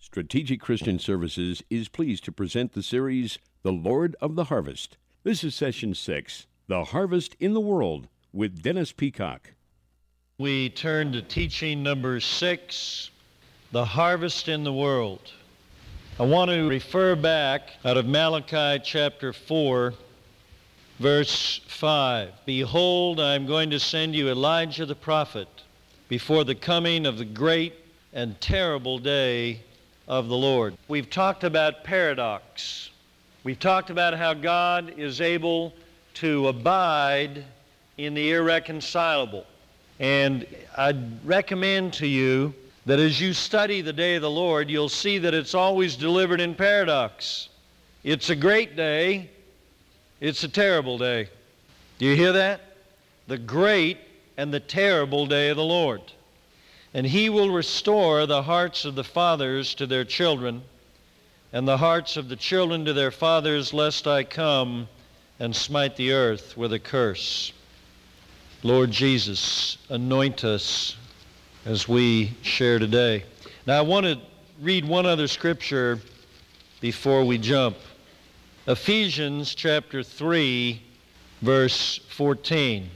Strategic Christian Services is pleased to present the series, The Lord of the Harvest. This is Session 6, The Harvest in the World, with Dennis Peacock. We turn to teaching number 6, The Harvest in the World. I want to refer back out of Malachi chapter 4, verse 5. Behold, I am going to send you Elijah the prophet before the coming of the great and terrible day of the Lord. We've talked about paradox. We've talked about how God is able to abide in the irreconcilable. And I'd recommend to you that as you study the day of the Lord, you'll see that it's always delivered in paradox. It's a great day. It's a terrible day. Do you hear that? The great and the terrible day of the Lord. And He will restore the hearts of the fathers to their children, and the hearts of the children to their fathers, lest I come and smite the earth with a curse. Lord Jesus, anoint us as we share today. Now I want to read one other scripture before we jump. Ephesians chapter 3, verse 14.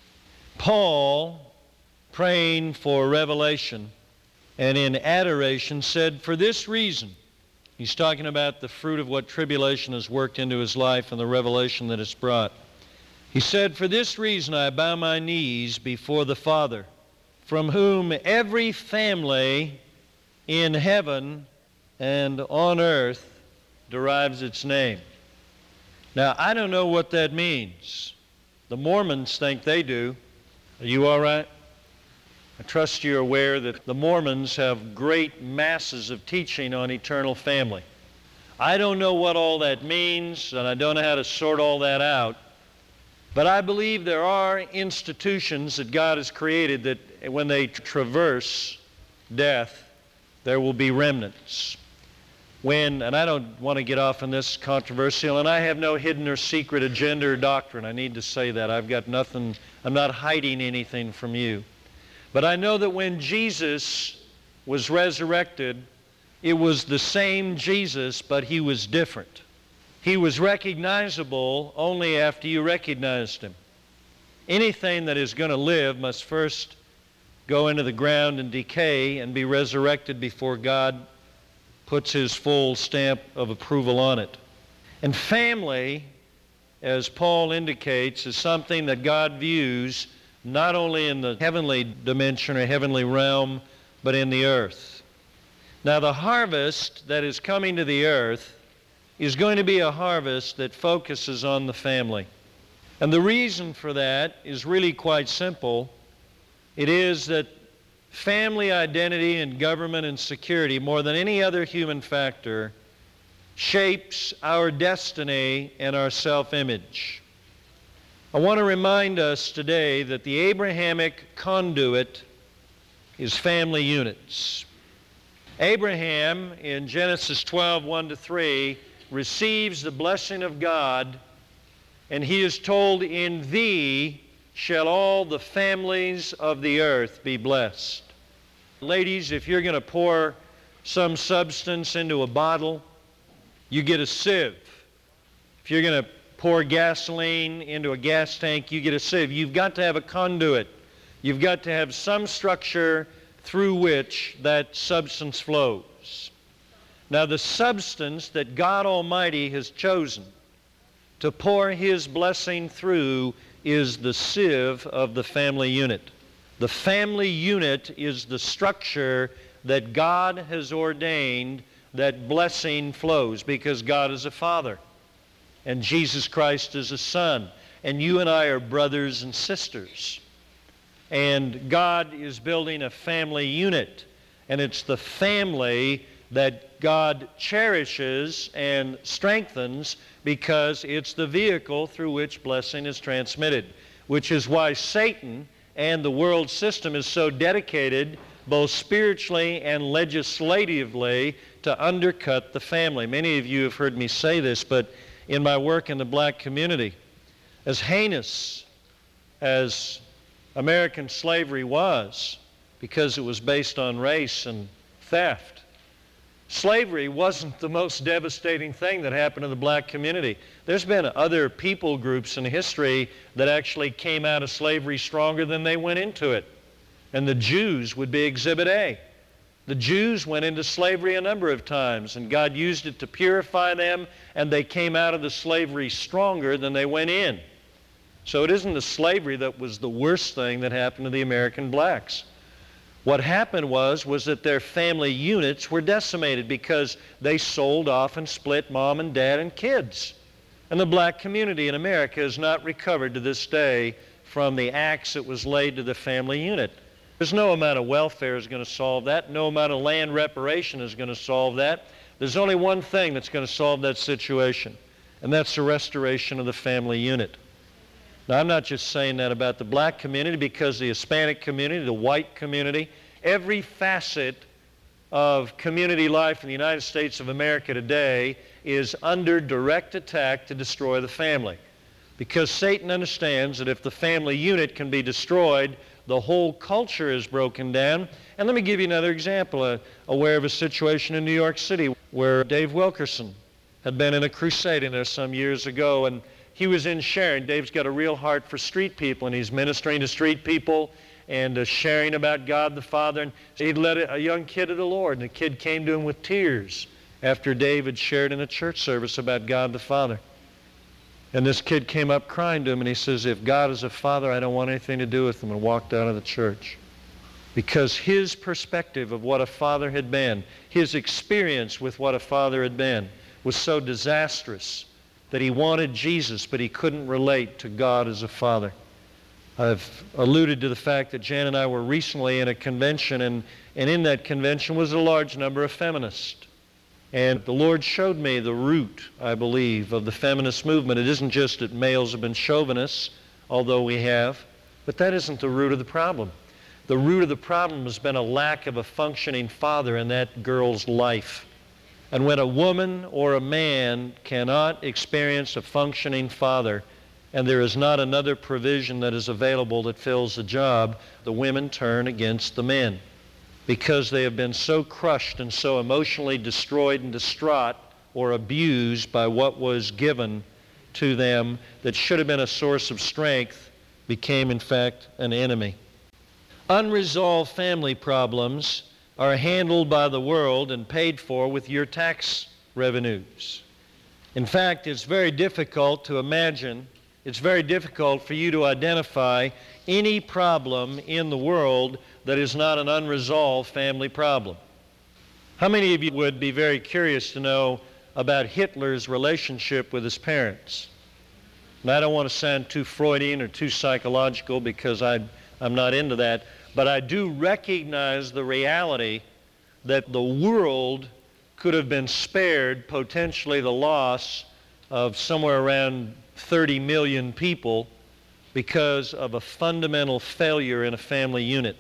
Paul, praying for revelation and in adoration, said, for this reason, he's talking about the fruit of what tribulation has worked into his life and the revelation that it's brought. He said, for this reason I bow my knees before the Father, from whom every family in heaven and on earth derives its name. Now, I don't know what that means. The Mormons think they do. Are you all right? I trust you're aware that the Mormons have great masses of teaching on eternal family. I don't know what all that means, and I don't know how to sort all that out. But I believe there are institutions that God has created that when they traverse death, there will be remnants. And I don't want to get off on this controversial, and I have no hidden or secret agenda or doctrine. I need to say that. I've got nothing, I'm not hiding anything from you. But I know that when Jesus was resurrected, it was the same Jesus, but He was different. He was recognizable only after you recognized Him. Anything that is going to live must first go into the ground and decay and be resurrected before God puts His full stamp of approval on it. And family, as Paul indicates, is something that God views not only in the heavenly dimension or heavenly realm, but in the earth. Now, the harvest that is coming to the earth is going to be a harvest that focuses on the family. And the reason for that is really quite simple. It is that family identity and government and security, more than any other human factor, shapes our destiny and our self-image. I want to remind us today that the Abrahamic conduit is family units. Abraham, in Genesis 12, 1-3, receives the blessing of God, and he is told, in thee shall all the families of the earth be blessed. Ladies, if you're going to pour some substance into a bottle, you get a sieve. If you're going to pour gasoline into a gas tank, you get a sieve. You've got to have a conduit. You've got to have some structure through which that substance flows. Now, the substance that God Almighty has chosen to pour His blessing through is the sieve of the family unit. The family unit is the structure that God has ordained that blessing flows, because God is a Father and Jesus Christ is a Son, and you and I are brothers and sisters. And God is building a family unit, and it's the family that God cherishes and strengthens because it's the vehicle through which blessing is transmitted, which is why Satan and the world system is so dedicated both spiritually and legislatively to undercut the family. Many of you have heard me say this, but in my work in the black community, as heinous as American slavery was, because it was based on race and theft, Slavery wasn't the most devastating thing that happened to the black community. There's been other people groups in history that actually came out of slavery stronger than they went into it. And the Jews would be Exhibit A. The Jews went into slavery a number of times, and God used it to purify them, and they came out of the slavery stronger than they went in. So it isn't the slavery that was the worst thing that happened to the American blacks. What happened was that their family units were decimated because they sold off and split mom and dad and kids. And the black community in America has not recovered to this day from the axe that was laid to the family unit. There's no amount of welfare is going to solve that. No amount of land reparation is going to solve that. There's only one thing that's going to solve that situation, and that's the restoration of the family unit. Now, I'm not just saying that about the black community, because the Hispanic community, the white community, every facet of community life in the United States of America today is under direct attack to destroy the family. Because Satan understands that if the family unit can be destroyed, the whole culture is broken down. And let me give you another example. Aware of a situation in New York City where Dave Wilkerson had been in a crusade in there some years ago, and he was in sharing. Dave's got a real heart for street people, and he's ministering to street people and sharing about God the Father. And he'd led a young kid to the Lord, and the kid came to him with tears after Dave had shared in a church service about God the Father. And this kid came up crying to him, and he says, "If God is a father, I don't want anything to do with him," and walked out of the church. Because his perspective of what a father had been, his experience with what a father had been, was so disastrous that he wanted Jesus, but he couldn't relate to God as a father. I've alluded to the fact that Jan and I were recently in a convention, and in that convention was a large number of feminists. And the Lord showed me the root, I believe, of the feminist movement. It isn't just that males have been chauvinists, although we have, but that isn't the root of the problem. The root of the problem has been a lack of a functioning father in that girl's life. And when a woman or a man cannot experience a functioning father, and there is not another provision that is available that fills the job, the women turn against the men, because they have been so crushed and so emotionally destroyed and distraught or abused by what was given to them that should have been a source of strength became, in fact, an enemy. Unresolved family problems are handled by the world and paid for with your tax revenues. In fact, it's very difficult to imagine, it's very difficult for you to identify any problem in the world that is not an unresolved family problem. How many of you would be very curious to know about Hitler's relationship with his parents? And I don't want to sound too Freudian or too psychological, because I'm not into that, but I do recognize the reality that the world could have been spared potentially the loss of somewhere around 30 million people because of a fundamental failure in a family unit.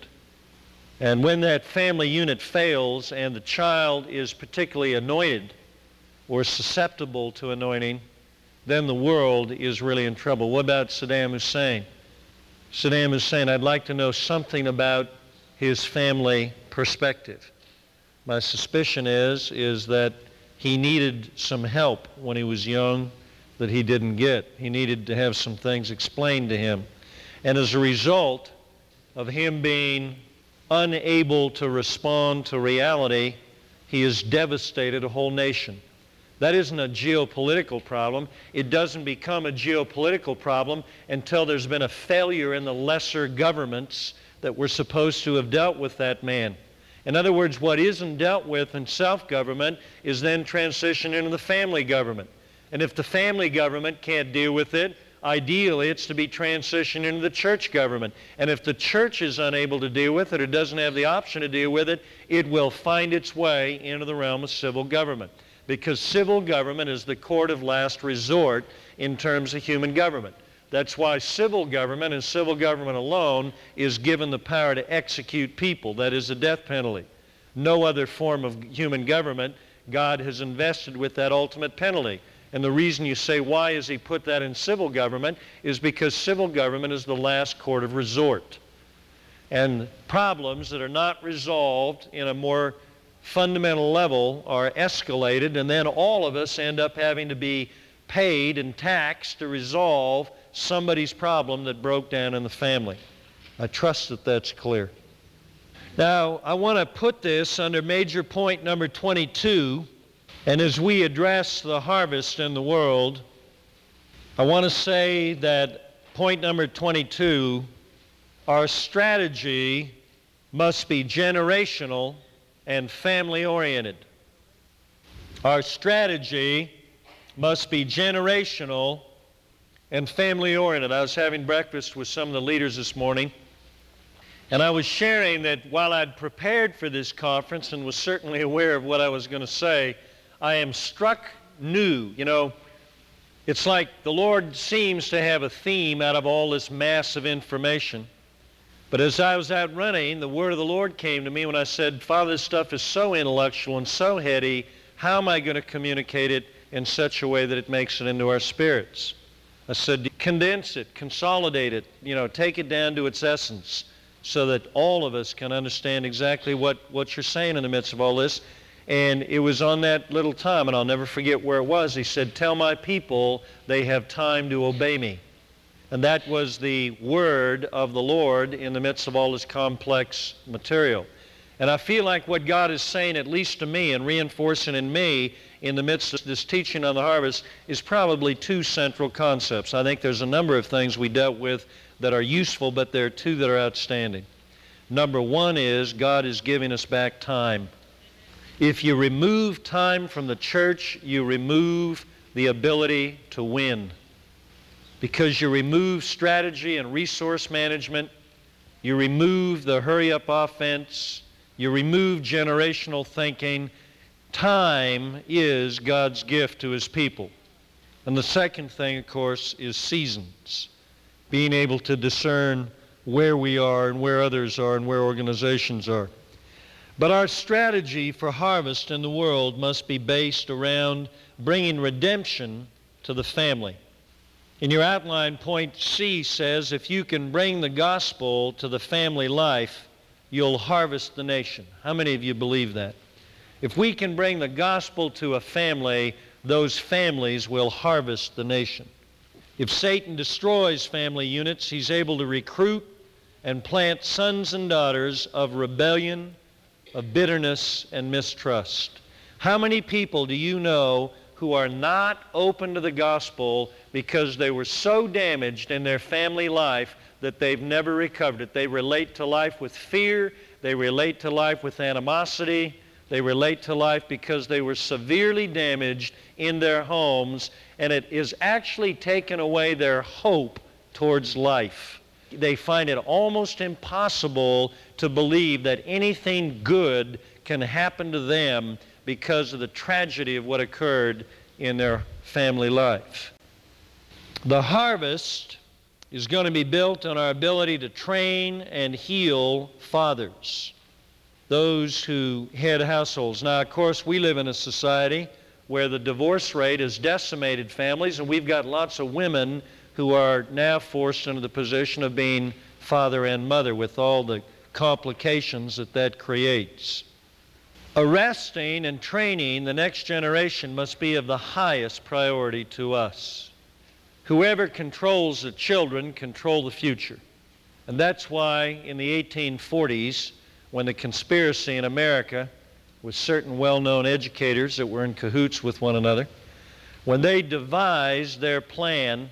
And when that family unit fails and the child is particularly anointed or susceptible to anointing, then the world is really in trouble. What about Saddam Hussein? Saddam Hussein, I'd like to know something about his family perspective. My suspicion is that he needed some help when he was young that he didn't get. He needed to have some things explained to him. And as a result of him being unable to respond to reality, he has devastated a whole nation. That isn't a geopolitical problem. It doesn't become a geopolitical problem until there's been a failure in the lesser governments that were supposed to have dealt with that man. In other words, what isn't dealt with in self-government is then transitioned into the family government. And if the family government can't deal with it, ideally it's to be transitioned into the church government. And if the church is unable to deal with it or doesn't have the option to deal with it, it will find its way into the realm of civil government. Because civil government is the court of last resort in terms of human government. That's why civil government and civil government alone is given the power to execute people. That is the death penalty. No other form of human government, God has invested with that ultimate penalty. And the reason you say, why has he put that in civil government, is because civil government is the last court of resort. And problems that are not resolved in a more fundamental level are escalated, and then all of us end up having to be paid and taxed to resolve somebody's problem that broke down in the family. I trust that that's clear. Now, I want to put this under major point number 22, and as we address the harvest in the world, I want to say that point number 22, our strategy must be generational and family-oriented. Our strategy must be generational and family-oriented. I was having breakfast with some of the leaders this morning, and I was sharing that while I'd prepared for this conference and was certainly aware of what I was going to say, I am struck new. You know, it's like the Lord seems to have a theme out of all this mass of information. But as I was out running, the word of the Lord came to me when I said, Father, this stuff is so intellectual and so heady, how am I going to communicate it in such a way that it makes it into our spirits? I said, condense it, consolidate it, take it down to its essence so that all of us can understand exactly what you're saying in the midst of all this. And it was on that little time, and I'll never forget where it was. He said, tell my people they have time to obey me. And that was the word of the Lord in the midst of all this complex material. And I feel like what God is saying, at least to me, and reinforcing in me in the midst of this teaching on the harvest, is probably two central concepts. I think there's a number of things we dealt with that are useful, but there are two that are outstanding. Number one is God is giving us back time. If you remove time from the church, you remove the ability to win. Because you remove strategy and resource management, you remove the hurry-up offense, you remove generational thinking. Time is God's gift to His people. And the second thing, of course, is seasons. Being able to discern where we are and where others are and where organizations are. But our strategy for harvest in the world must be based around bringing redemption to the family. In your outline, point C says, if you can bring the gospel to the family life, you'll harvest the nation. How many of you believe that? If we can bring the gospel to a family, those families will harvest the nation. If Satan destroys family units, he's able to recruit and plant sons and daughters of rebellion, of bitterness, and mistrust. How many people do you know who are not open to the gospel because they were so damaged in their family life that they've never recovered it? They relate to life with fear. They relate to life with animosity. They relate to life because they were severely damaged in their homes, and it is actually taken away their hope towards life. They find it almost impossible to believe that anything good can happen to them because of the tragedy of what occurred in their family life. The harvest is going to be built on our ability to train and heal fathers, those who head households. Now, of course, we live in a society where the divorce rate has decimated families, and we've got lots of women who are now forced into the position of being father and mother with all the complications that creates. Arresting and training the next generation must be of the highest priority to us. Whoever controls the children control the future. And that's why in the 1840s, when the conspiracy in America, with certain well-known educators that were in cahoots with one another, when they devised their plan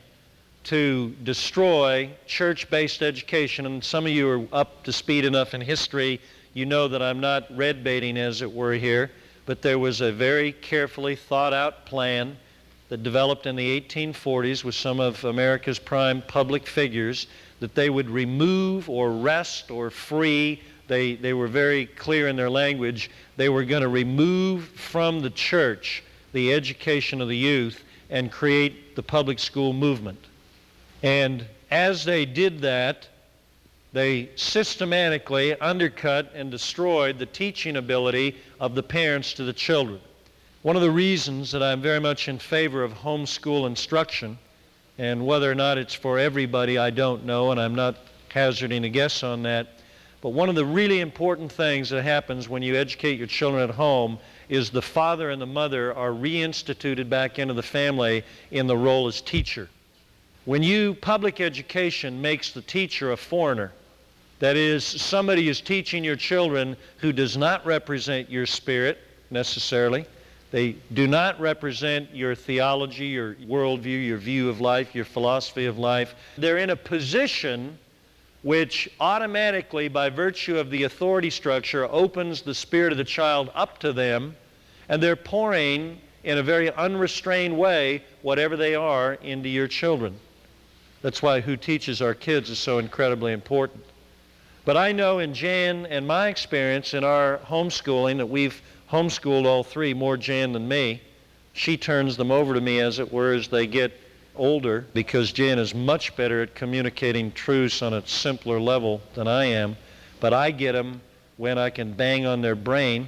to destroy church-based education, and some of you are up to speed enough in history, you know that I'm not red-baiting, as it were, here, but there was a very carefully thought-out plan that developed in the 1840s with some of America's prime public figures that they would remove or wrest or free. They were very clear in their language. They were going to remove from the church the education of the youth and create the public school movement. And as they did that, they systematically undercut and destroyed the teaching ability of the parents to the children. One of the reasons that I'm very much in favor of homeschool instruction, and whether or not it's for everybody, I don't know, and I'm not hazarding a guess on that, But one of the really important things that happens when you educate your children at home is the father and the mother are reinstituted back into the family in the role as teacher. When public education makes the teacher a foreigner, that is, somebody is teaching your children who does not represent your spirit necessarily. They do not represent your theology, your worldview, your view of life, your philosophy of life. They're in a position which automatically, by virtue of the authority structure, opens the spirit of the child up to them, and they're pouring in a very unrestrained way whatever they are into your children. That's why who teaches our kids is so incredibly important. But I know in Jan and my experience in our homeschooling that we've homeschooled all three, more Jan than me. She turns them over to me, as it were, as they get older, because Jan is much better at communicating truths on a simpler level than I am. But I get them when I can bang on their brain.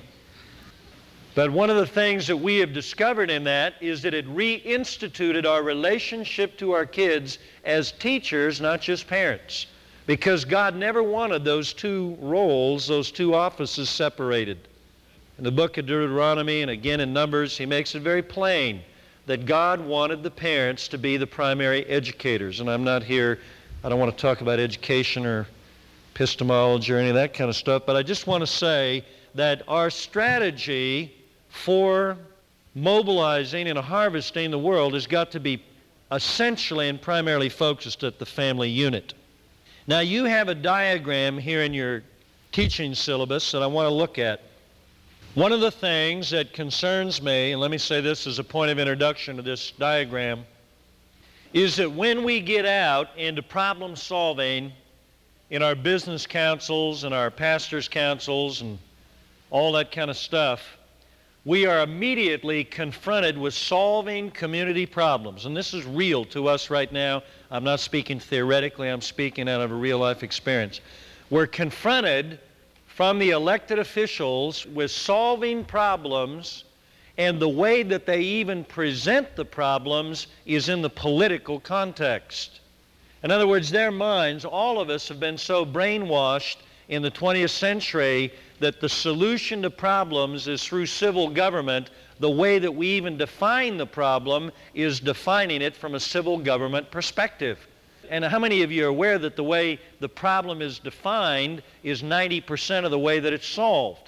But one of the things that we have discovered in that is that it reinstituted our relationship to our kids as teachers, not just parents. Because God never wanted those two roles, those two offices separated. In the book of Deuteronomy and again in Numbers, he makes it very plain that God wanted the parents to be the primary educators. And I'm not here, I don't want to talk about education or epistemology or any of that kind of stuff, but I just want to say that our strategy for mobilizing and harvesting the world has got to be essentially and primarily focused at the family unit. Now you have a diagram here in your teaching syllabus that I want to look at. One of the things that concerns me, and let me say this as a point of introduction to this diagram, is that when we get out into problem solving in our business councils and our pastors' councils and all that kind of stuff, we are immediately confronted with solving community problems. And this is real to us right now. I'm not speaking theoretically, I'm speaking out of a real-life experience. We're confronted from the elected officials with solving problems, and the way that they even present the problems is in the political context. In other words, their minds, all of us have been so brainwashed in the 20th century that the solution to problems is through civil government. The way that we even define the problem is defining it from a civil government perspective. And how many of you are aware that the way the problem is defined is 90% of the way that it's solved?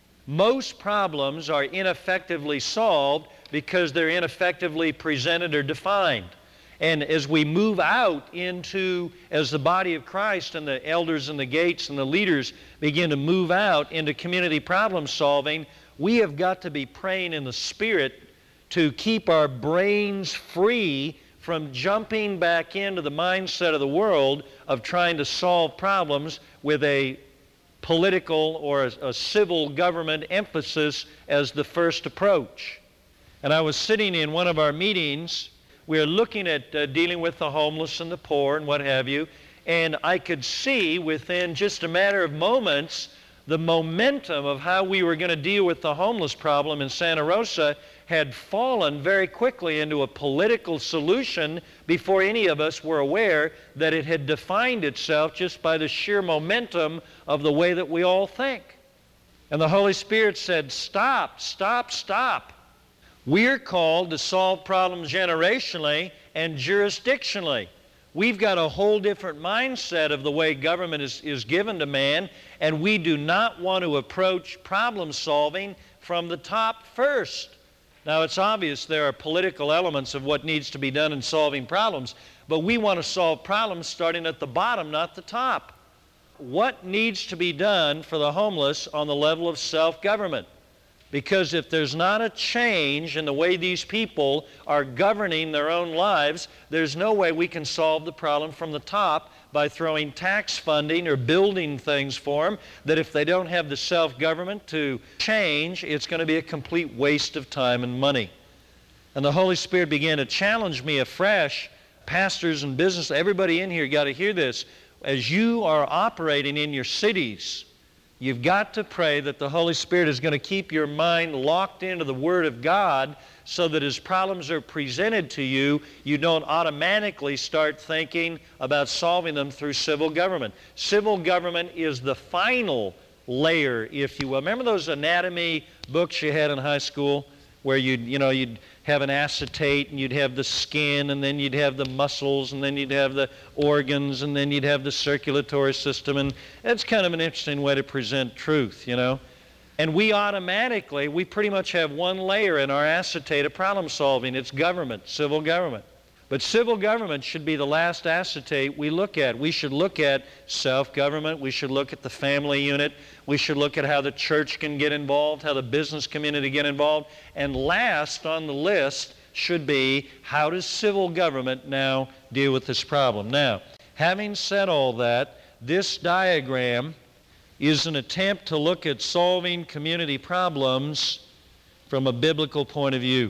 Most problems are ineffectively solved because they're ineffectively presented or defined. And as we move out into, as the body of Christ and the elders and the gates and the leaders begin to move out into community problem solving, we have got to be praying in the Spirit to keep our brains free from jumping back into the mindset of the world of trying to solve problems with a political or a civil government emphasis as the first approach. And I was sitting in one of our meetings. We were looking at dealing with the homeless and the poor and what have you, and I could see within just a matter of moments the momentum of how we were going to deal with the homeless problem in Santa Rosa had fallen very quickly into a political solution before any of us were aware that it had defined itself just by the sheer momentum of the way that we all think. And the Holy Spirit said, stop, stop, stop. We're called to solve problems generationally and jurisdictionally. We've got a whole different mindset of the way government is given to man, and we do not want to approach problem solving from the top first. Now, it's obvious there are political elements of what needs to be done in solving problems, but we want to solve problems starting at the bottom, not the top. What needs to be done for the homeless on the level of self-government? Because if there's not a change in the way these people are governing their own lives, there's no way we can solve the problem from the top by throwing tax funding or building things for them, that if they don't have the self-government to change, it's going to be a complete waste of time and money. And the Holy Spirit began to challenge me afresh. Pastors and business, everybody in here got to hear this. As you are operating in your cities, You've got to pray that the Holy Spirit is going to keep your mind locked into the Word of God so that as problems are presented to you, you don't automatically start thinking about solving them through civil government. Civil government is the final layer, if you will. Remember those anatomy books you had in high school where you'd have an acetate and you'd have the skin and then you'd have the muscles and then you'd have the organs and then you'd have the circulatory system, and that's kind of an interesting way to present truth, And we pretty much have one layer in our acetate of problem solving. It's government, civil government. But civil government should be the last acetate we look at. We should look at self-government. We should look at the family unit. We should look at how the church can get involved, how the business community get involved. And last on the list should be, how does civil government now deal with this problem? Now, having said all that, this diagram is an attempt to look at solving community problems from a biblical point of view.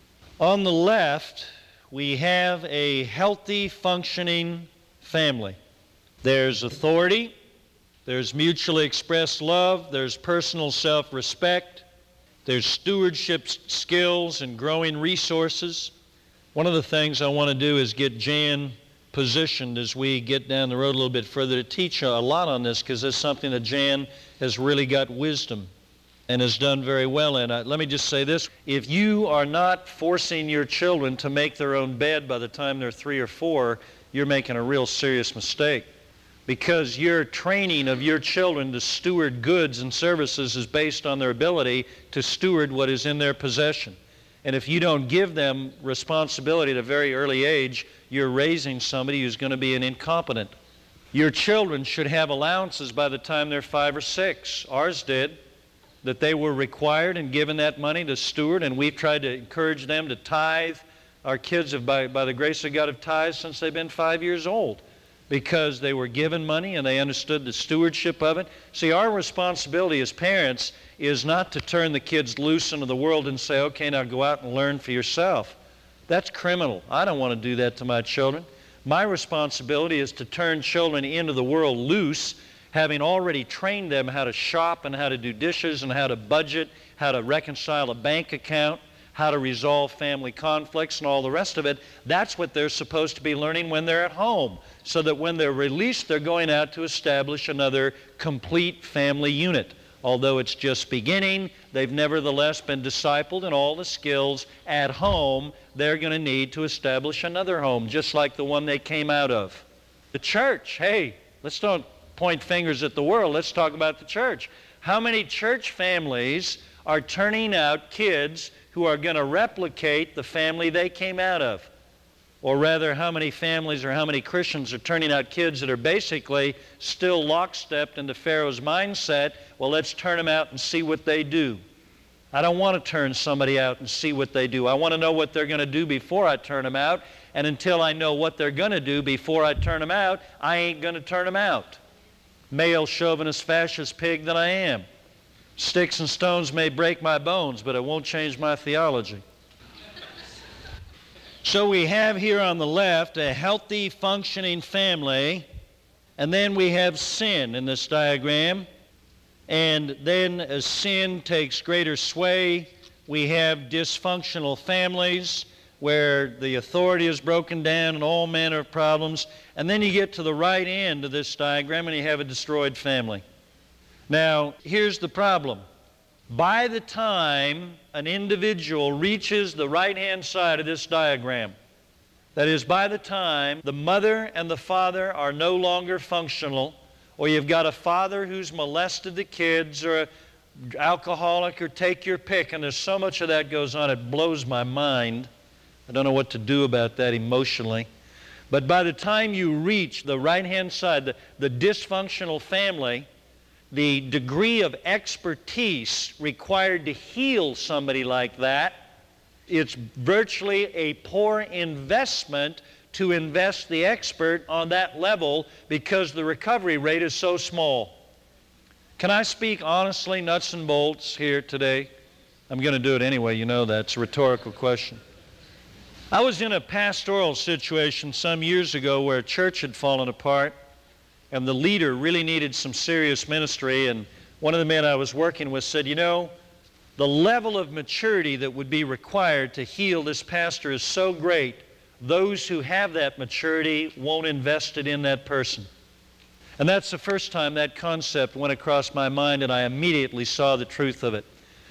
On the left, we have a healthy, functioning family. There's authority, there's mutually expressed love, there's personal self-respect, there's stewardship skills and growing resources. One of the things I want to do is get Jan positioned as we get down the road a little bit further to teach a lot on this, because it's something that Jan has really got wisdom and has done very well in. Let me just say this. If you are not forcing your children to make their own bed by the time they're 3 or 4, you're making a real serious mistake, because your training of your children to steward goods and services is based on their ability to steward what is in their possession. And if you don't give them responsibility at a very early age, you're raising somebody who's going to be an incompetent. Your children should have allowances by the time they're 5 or 6. Ours did. That they were required and given that money to steward, and we've tried to encourage them to tithe. Our kids have, by the grace of God, have tithed since they've been 5 years old, because they were given money and they understood the stewardship of it. See, our responsibility as parents is not to turn the kids loose into the world and say, okay, now go out and learn for yourself. That's criminal. I don't want to do that to my children. My responsibility is to turn children into the world loose, having already trained them how to shop and how to do dishes and how to budget, how to reconcile a bank account, how to resolve family conflicts and all the rest of it. That's what they're supposed to be learning when they're at home, so that when they're released, they're going out to establish another complete family unit. Although it's just beginning, they've nevertheless been discipled in all the skills at home they're going to need to establish another home, just like the one they came out of. The church, hey, let's don't point fingers at the world. Let's talk about the church. How many church families are turning out kids who are going to replicate the family they came out of? Or rather, how many families or how many Christians are turning out kids that are basically still lockstepped into Pharaoh's mindset? Well, let's turn them out and see what they do. I don't want to turn somebody out and see what they do. I want to know what they're going to do before I turn them out. And until I know what they're going to do before I turn them out, I ain't going to turn them out. Male chauvinist fascist pig that I am. Sticks and stones may break my bones, but it won't change my theology. So we have here on the left a healthy, functioning family, and then we have sin in this diagram. And then as sin takes greater sway, we have dysfunctional families where the authority is broken down and all manner of problems. And then you get to the right end of this diagram and you have a destroyed family. Now, here's the problem. By the time an individual reaches the right-hand side of this diagram, that is, by the time the mother and the father are no longer functional, or you've got a father who's molested the kids, or an alcoholic, or take your pick, and there's so much of that goes on, it blows my mind. I don't know what to do about that emotionally. But by the time you reach the right-hand side, the dysfunctional family, the degree of expertise required to heal somebody like that, it's virtually a poor investment to invest the expert on that level, because the recovery rate is so small. Can I speak honestly, nuts and bolts here today? I'm going to do it anyway, you know that. It's a rhetorical question. I was in a pastoral situation some years ago where a church had fallen apart, and the leader really needed some serious ministry, and One of the men I was working with said, the level of maturity that would be required to heal this pastor is so great, those who have that maturity won't invest it in that person. And that's the first time that concept went across my mind, and I immediately saw the truth of it.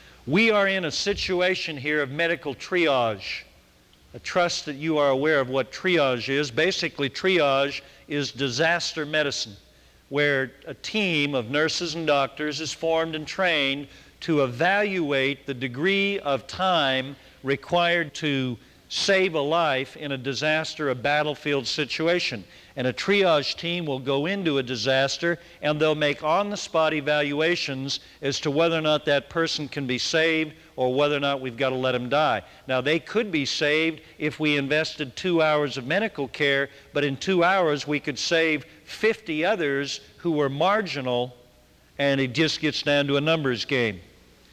We are in a situation here of medical triage. I trust that you are aware of what triage is. Basically, triage is disaster medicine, where a team of nurses and doctors is formed and trained to evaluate the degree of time required to save a life in a disaster, a battlefield situation. And a triage team will go into a disaster and they'll make on-the-spot evaluations as to whether or not that person can be saved or whether or not we've got to let them die. Now, they could be saved if we invested 2 hours of medical care, but in 2 hours we could save 50 others who were marginal, and it just gets down to a numbers game.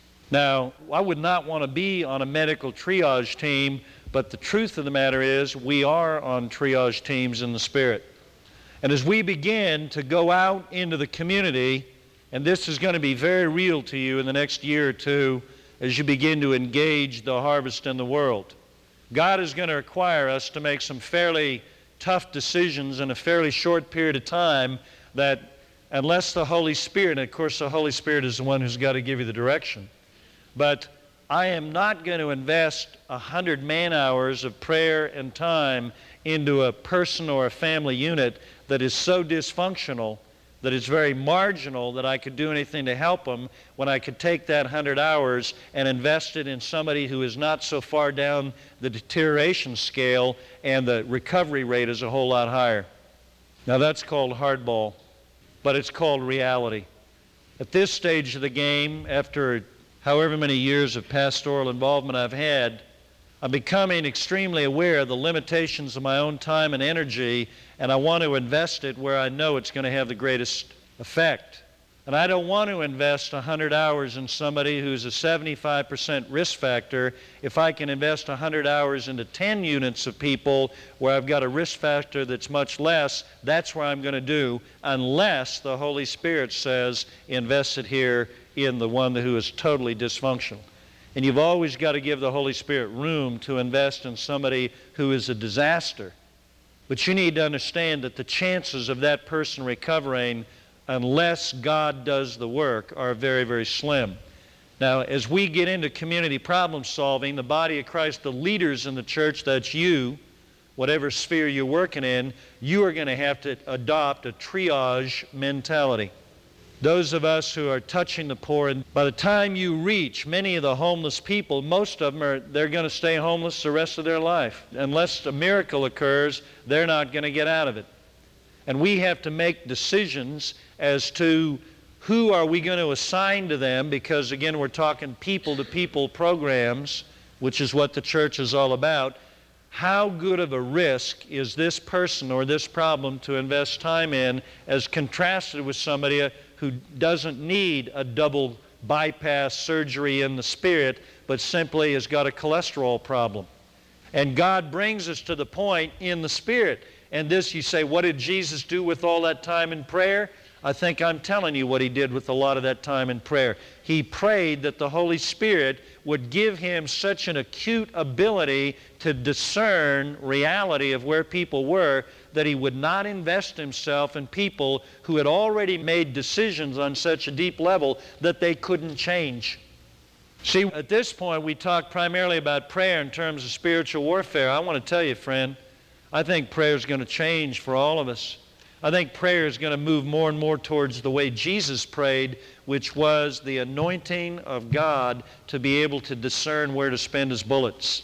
Now, I would not want to be on a medical triage team, but the truth of the matter is we are on triage teams in the Spirit. And as we begin to go out into the community, and this is going to be very real to you in the next year or two as you begin to engage the harvest in the world, God is going to require us to make some fairly tough decisions in a fairly short period of time that unless the Holy Spirit, and of course the Holy Spirit is the one who's got to give you the direction, but I am not going to invest 100 man-hours of prayer and time into a person or a family unit that is so dysfunctional, that it's very marginal that I could do anything to help them, when I could take that 100 hours and invest it in somebody who is not so far down the deterioration scale and the recovery rate is a whole lot higher. Now that's called hardball, but it's called reality. At this stage of the game, after however many years of pastoral involvement I've had, I'm becoming extremely aware of the limitations of my own time and energy, and I want to invest it where I know it's going to have the greatest effect. And I don't want to invest 100 hours in somebody who's a 75% risk factor if I can invest 100 hours into 10 units of people where I've got a risk factor that's much less. That's where I'm going to do, unless the Holy Spirit says invest it here in the one who is totally dysfunctional. And you've always got to give the Holy Spirit room to invest in somebody who is a disaster. But you need to understand that the chances of that person recovering, unless God does the work, are very, very slim. Now, as we get into community problem solving, the body of Christ, the leaders in the church, that's you, whatever sphere you're working in, you are going to have to adopt a triage mentality. Those of us who are touching the poor, and by the time you reach many of the homeless people, most of them they're going to stay homeless the rest of their life. Unless a miracle occurs, they're not going to get out of it. And we have to make decisions as to who are we going to assign to them, because again, we're talking people-to-people programs, which is what the church is all about. How good of a risk is this person or this problem to invest time in, as contrasted with somebody who doesn't need a double bypass surgery in the spirit, but simply has got a cholesterol problem. And God brings us to the point in the spirit. And this, you say, what did Jesus do with all that time in prayer? I think I'm telling you what he did with a lot of that time in prayer. He prayed that the Holy Spirit would give him such an acute ability to discern reality of where people were, that he would not invest himself in people who had already made decisions on such a deep level that they couldn't change. See, at this point, we talk primarily about prayer in terms of spiritual warfare. I want to tell you, friend, I think prayer is going to change for all of us. I think prayer is going to move more and more towards the way Jesus prayed, which was the anointing of God to be able to discern where to spend his bullets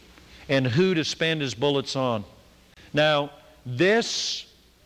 and who to spend his bullets on. Now, this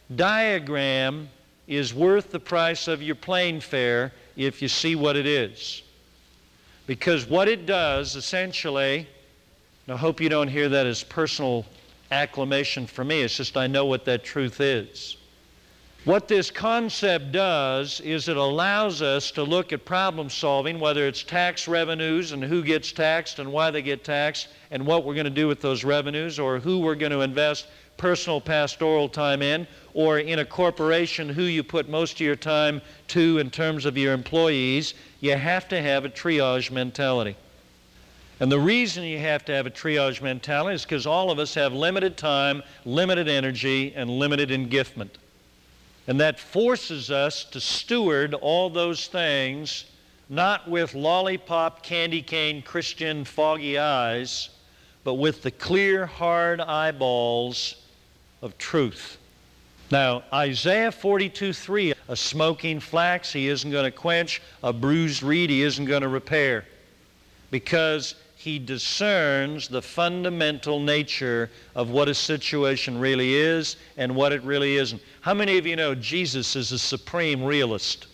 diagram is worth the price of your plane fare if you see what it is. Because what it does, essentially, and I hope you don't hear that as personal acclamation for me, it's just I know what that truth is. What this concept does is it allows us to look at problem solving, whether it's tax revenues and who gets taxed and why they get taxed and what we're going to do with those revenues, or who we're going to invest personal pastoral time in, or in a corporation who you put most of your time to in terms of your employees. You have to have a triage mentality. And the reason you have to have a triage mentality is because all of us have limited time, limited energy, and limited engiftment. And that forces us to steward all those things, not with lollipop, candy cane, Christian foggy eyes, but with the clear, hard eyeballs of truth. Now, Isaiah 42:3, a smoking flax he isn't going to quench, a bruised reed he isn't going to repair, because he discerns the fundamental nature of what a situation really is and what it really isn't. How many of you know Jesus is a supreme realist?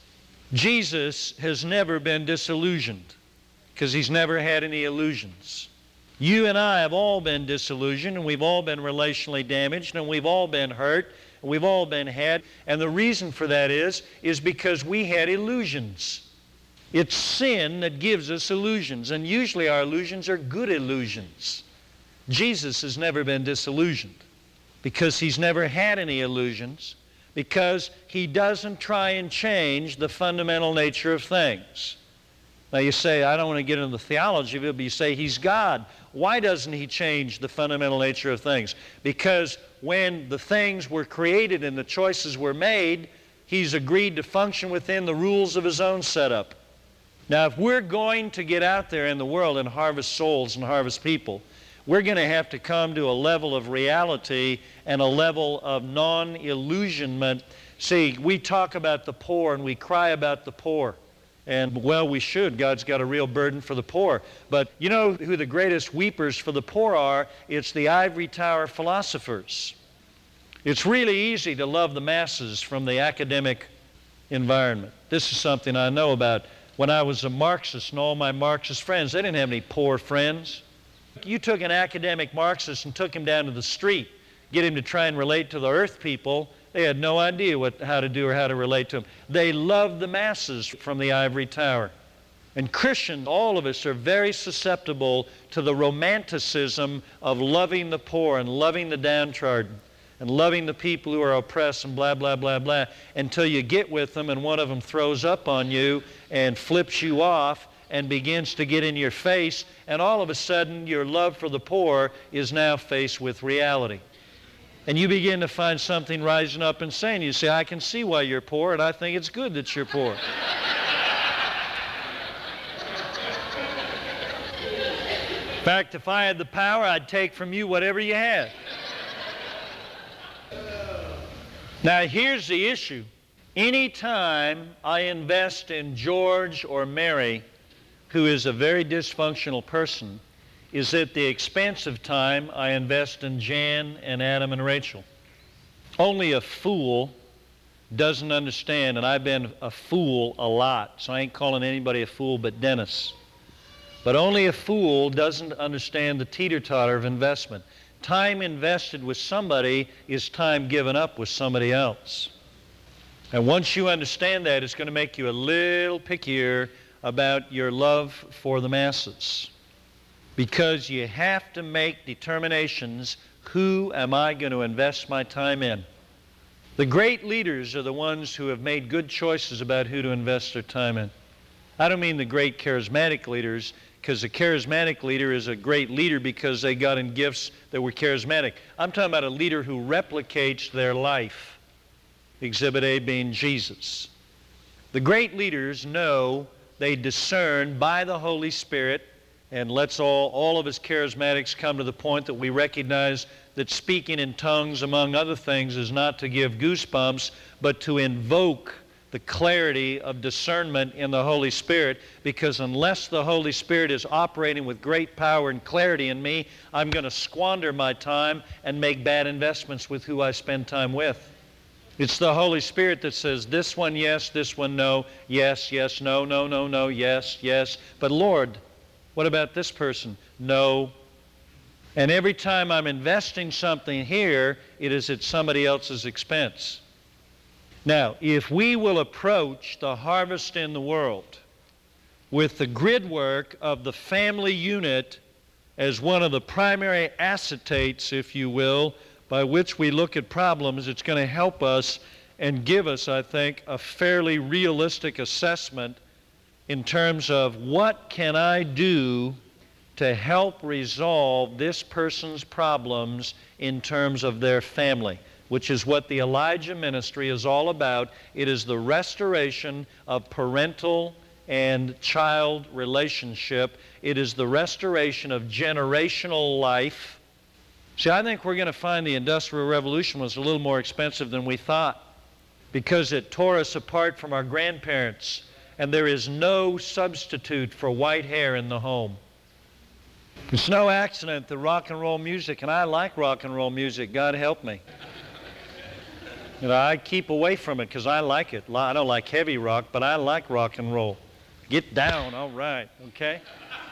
Jesus has never been disillusioned because he's never had any illusions. You and I have all been disillusioned, and we've all been relationally damaged, and we've all been hurt, and we've all been had. And the reason for that is because we had illusions. It's sin that gives us illusions, and usually our illusions are good illusions. Jesus has never been disillusioned because he's never had any illusions, because he doesn't try and change the fundamental nature of things. Now you say, I don't want to get into the theology of it, but you say he's God. Why doesn't he change the fundamental nature of things? Because when the things were created and the choices were made, he's agreed to function within the rules of his own setup. Now, if we're going to get out there in the world and harvest souls and harvest people, we're going to have to come to a level of reality and a level of non-illusionment. See, we talk about the poor and we cry about the poor. And, well, we should. God's got a real burden for the poor. But you know who the greatest weepers for the poor are? It's the ivory tower philosophers. It's really easy to love the masses from the academic environment. This is something I know about. When I was a Marxist, and all my Marxist friends, they didn't have any poor friends. You took an academic Marxist and took him down to the street, get him to try and relate to the earth people, they had no idea how to do or how to relate to them. They loved the masses from the ivory tower. And Christians, all of us, are very susceptible to the romanticism of loving the poor and loving the downtrodden and loving the people who are oppressed and blah, blah, blah, blah, until you get with them and one of them throws up on you and flips you off and begins to get in your face, and all of a sudden your love for the poor is now faced with reality. And you begin to find something rising up and saying, you say, I can see why you're poor, and I think it's good that you're poor. In fact, if I had the power, I'd take from you whatever you had. Now, here's the issue. Anytime I invest in George or Mary, who is a very dysfunctional person, is at the expense of time I invest in Jan and Adam and Rachel. Only a fool doesn't understand, and I've been a fool a lot, so I ain't calling anybody a fool but Dennis. But only a fool doesn't understand the teeter-totter of investment. Time invested with somebody is time given up with somebody else. And once you understand that, it's going to make you a little pickier about your love for the masses. Because you have to make determinations, who am I going to invest my time in? The great leaders are the ones who have made good choices about who to invest their time in. I don't mean the great charismatic leaders, because a charismatic leader is a great leader because they got in gifts that were charismatic. I'm talking about a leader who replicates their life. Exhibit A being Jesus. The great leaders know, they discern by the Holy Spirit, and let's all of us charismatics come to the point that we recognize that speaking in tongues, among other things, is not to give goosebumps, but to invoke the clarity of discernment in the Holy Spirit, because unless the Holy Spirit is operating with great power and clarity in me, I'm going to squander my time and make bad investments with who I spend time with. It's the Holy Spirit that says, this one yes, this one no, yes, yes, no, no, no, no, yes, yes. But Lord, what about this person? No. And every time I'm investing something here, it is at somebody else's expense. Now, if we will approach the harvest in the world with the grid work of the family unit as one of the primary acetates, if you will, by which we look at problems, it's going to help us and give us, I think, a fairly realistic assessment in terms of what can I do to help resolve this person's problems in terms of their family, which is what the Elijah ministry is all about. It is the restoration of parental and child relationship. It is the restoration of generational life. See, I think we're going to find the Industrial Revolution was a little more expensive than we thought because it tore us apart from our grandparents, and there is no substitute for white hair in the home. It's no accident that rock and roll music, and I like rock and roll music, God help me. You know, I keep away from it because I like it. I don't like heavy rock, but I like rock and roll. Get down, all right, okay?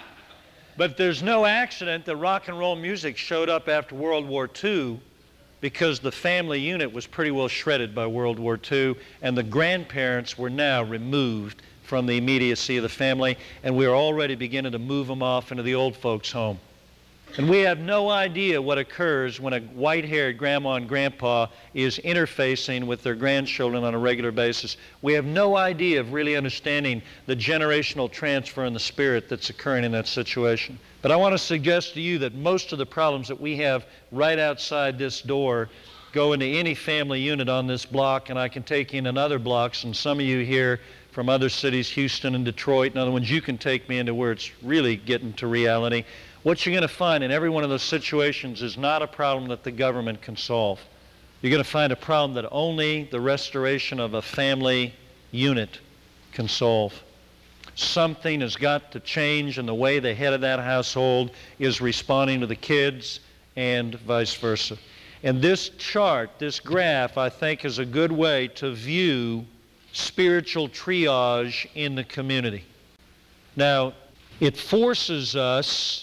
But there's no accident that rock and roll music showed up after World War II because the family unit was pretty well shredded by World War II, and the grandparents were now removed from the immediacy of the family, and we're already beginning to move them off into the old folks' home. And we have no idea what occurs when a white-haired grandma and grandpa is interfacing with their grandchildren on a regular basis. We have no idea of really understanding the generational transfer in the spirit that's occurring in that situation. But I want to suggest to you that most of the problems that we have right outside this door go into any family unit on this block, and I can take you in other blocks, and some of you here from other cities, Houston and Detroit, and other ones, you can take me into where it's really getting to reality. What you're going to find in every one of those situations is not a problem that the government can solve. You're going to find a problem that only the restoration of a family unit can solve. Something has got to change in the way the head of that household is responding to the kids and vice versa. And this chart, this graph, I think is a good way to view spiritual triage in the community. Now, it forces us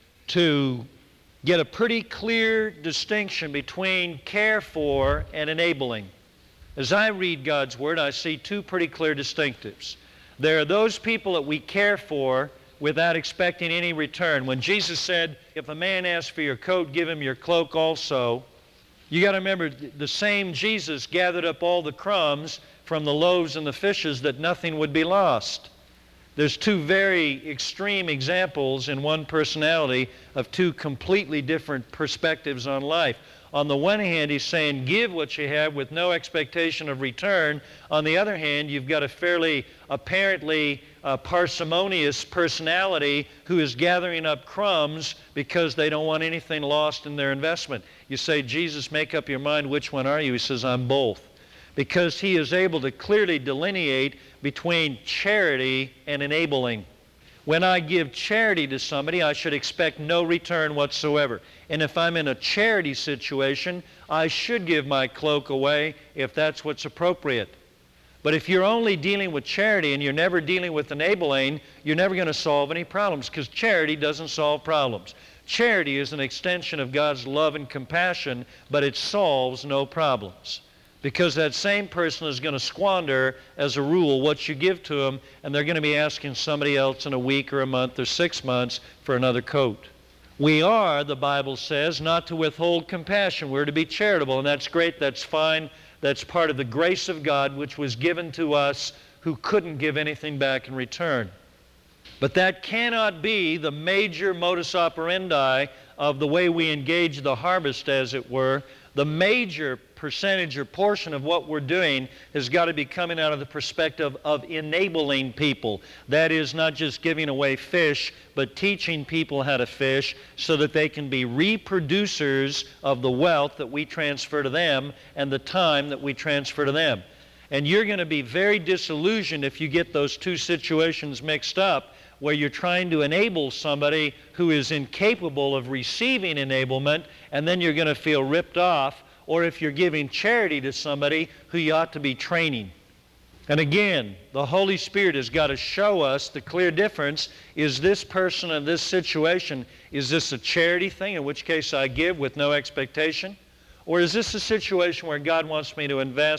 to get a pretty clear distinction between care for and enabling. As I read God's Word, I see two pretty clear distinctives. There are those people that we care for without expecting any return. When Jesus said, if a man asks for your coat, give him your cloak also, you got to remember the same Jesus gathered up all the crumbs from the loaves and the fishes that nothing would be lost. There's two very extreme examples in one personality of two completely different perspectives on life. On the one hand, he's saying, give what you have with no expectation of return. On the other hand, you've got a fairly apparently parsimonious personality who is gathering up crumbs because they don't want anything lost in their investment. You say, Jesus, make up your mind, which one are you? He says, I'm both. Because he is able to clearly delineate between charity and enabling. When I give charity to somebody, I should expect no return whatsoever. And if I'm in a charity situation, I should give my cloak away if that's what's appropriate. But if you're only dealing with charity and you're never dealing with enabling, you're never going to solve any problems because charity doesn't solve problems. Charity is an extension of God's love and compassion, but it solves no problems. Because that same person is going to squander, as a rule, what you give to them, and they're going to be asking somebody else in a week or a month or 6 months for another coat. We are, the Bible says, not to withhold compassion. We're to be charitable, and that's great, that's fine. That's part of the grace of God, which was given to us who couldn't give anything back in return. But that cannot be the major modus operandi of the way we engage the harvest, as it were. The major percentage or portion of what we're doing has got to be coming out of the perspective of enabling people. That is, not just giving away fish, but teaching people how to fish so that they can be reproducers of the wealth that we transfer to them and the time that we transfer to them. And you're going to be very disillusioned if you get those two situations mixed up, where you're trying to enable somebody who is incapable of receiving enablement, and then you're going to feel ripped off, or if you're giving charity to somebody who you ought to be training. And again, the Holy Spirit has got to show us the clear difference. Is this person in this situation, is this a charity thing, in which case I give with no expectation? Or is this a situation where God wants me to invest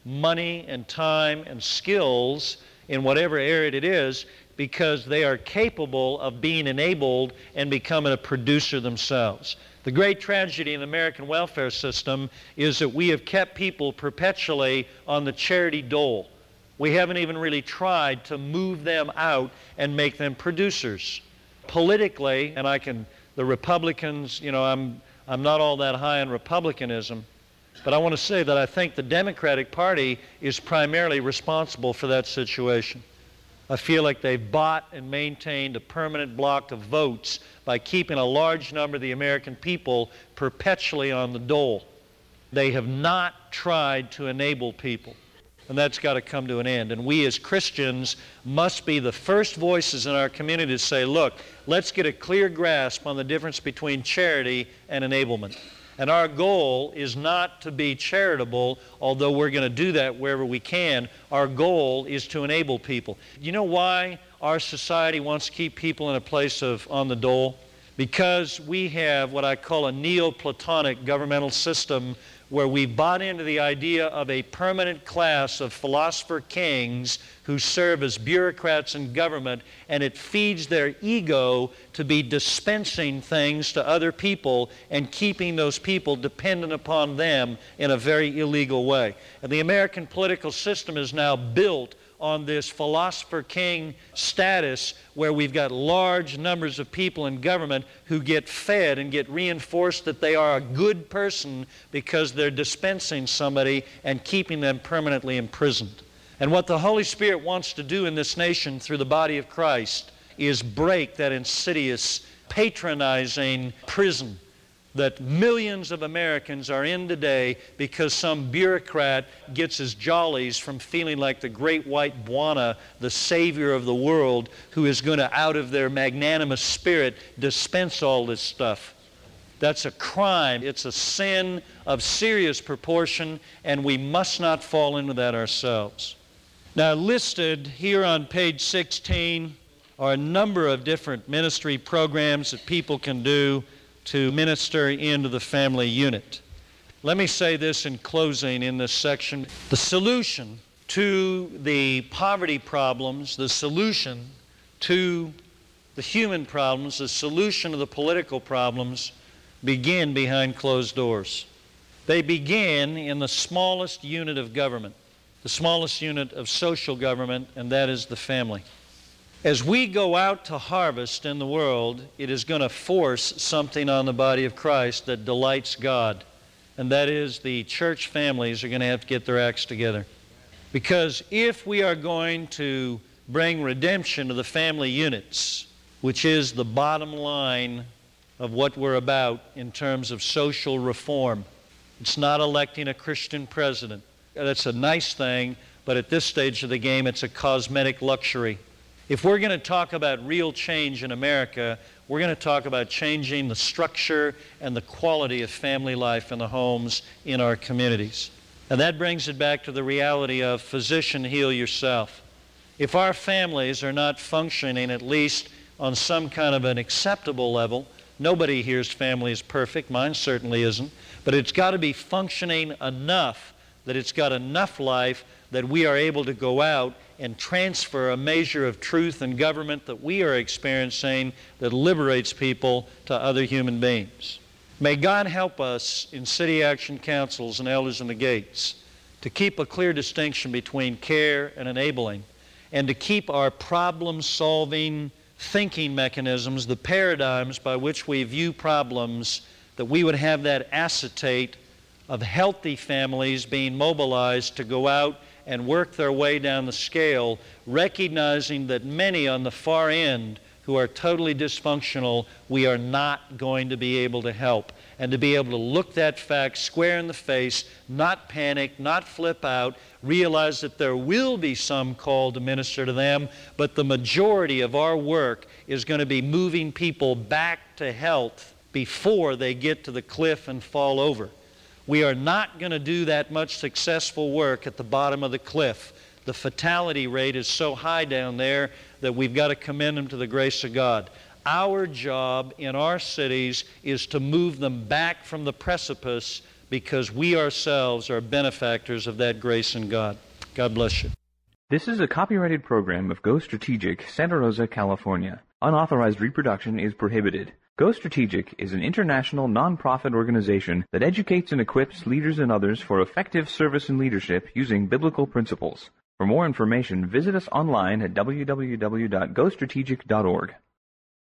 money and time and skills in whatever area it is, because they are capable of being enabled and becoming a producer themselves. The great tragedy in the American welfare system is that we have kept people perpetually on the charity dole. We haven't even really tried to move them out and make them producers. Politically, and the Republicans, I'm not all that high on Republicanism, but I want to say that I think the Democratic Party is primarily responsible for that situation. I feel like they've bought and maintained a permanent block of votes by keeping a large number of the American people perpetually on the dole. They have not tried to enable people, and that's got to come to an end. And we as Christians must be the first voices in our community to say, look, let's get a clear grasp on the difference between charity and enablement. And our goal is not to be charitable, although we're going to do that wherever we can. Our goal is to enable people. You know why our society wants to keep people in a place of on the dole? Because we have what I call a Neoplatonic governmental system where we bought into the idea of a permanent class of philosopher kings who serve as bureaucrats in government, and it feeds their ego to be dispensing things to other people and keeping those people dependent upon them in a very illegal way. And the American political system is now built on this philosopher king status where we've got large numbers of people in government who get fed and get reinforced that they are a good person because they're dispensing somebody and keeping them permanently imprisoned. And what the Holy Spirit wants to do in this nation through the body of Christ is break that insidious, patronizing prison that millions of Americans are in today because some bureaucrat gets his jollies from feeling like the great white Bwana, the savior of the world, who is going to, out of their magnanimous spirit, dispense all this stuff. That's a crime. It's a sin of serious proportion, and we must not fall into that ourselves. Now, listed here on page 16 are a number of different ministry programs that people can do to minister into the family unit. Let me say this in closing in this section. The solution to the poverty problems, the solution to the human problems, the solution to the political problems begin behind closed doors. They begin in the smallest unit of government, the smallest unit of social government, and that is the family. As we go out to harvest in the world, it is going to force something on the body of Christ that delights God, and that is the church families are going to have to get their acts together. Because if we are going to bring redemption to the family units, which is the bottom line of what we're about in terms of social reform, it's not electing a Christian president. That's a nice thing, but at this stage of the game, it's a cosmetic luxury. If we're going to talk about real change in America, we're going to talk about changing the structure and the quality of family life in the homes in our communities. And that brings it back to the reality of physician, heal yourself. If our families are not functioning at least on some kind of an acceptable level, nobody here's family is perfect, mine certainly isn't, but it's got to be functioning enough that it's got enough life that we are able to go out and transfer a measure of truth and government that we are experiencing that liberates people to other human beings. May God help us in City Action Councils and Elders in the Gates to keep a clear distinction between care and enabling, and to keep our problem-solving thinking mechanisms, the paradigms by which we view problems, that we would have that acetate of healthy families being mobilized to go out and work their way down the scale, recognizing that many on the far end who are totally dysfunctional, we are not going to be able to help. And to be able to look that fact square in the face, not panic, not flip out, realize that there will be some call to minister to them, but the majority of our work is going to be moving people back to health before they get to the cliff and fall over. We are not going to do that much successful work at the bottom of the cliff. The fatality rate is so high down there that we've got to commend them to the grace of God. Our job in our cities is to move them back from the precipice because we ourselves are benefactors of that grace in God. God bless you. This is a copyrighted program of Go Strategic, Santa Rosa, California. Unauthorized reproduction is prohibited. Go Strategic is an international non-profit organization that educates and equips leaders and others for effective service and leadership using biblical principles. For more information, visit us online at www.gostrategic.org.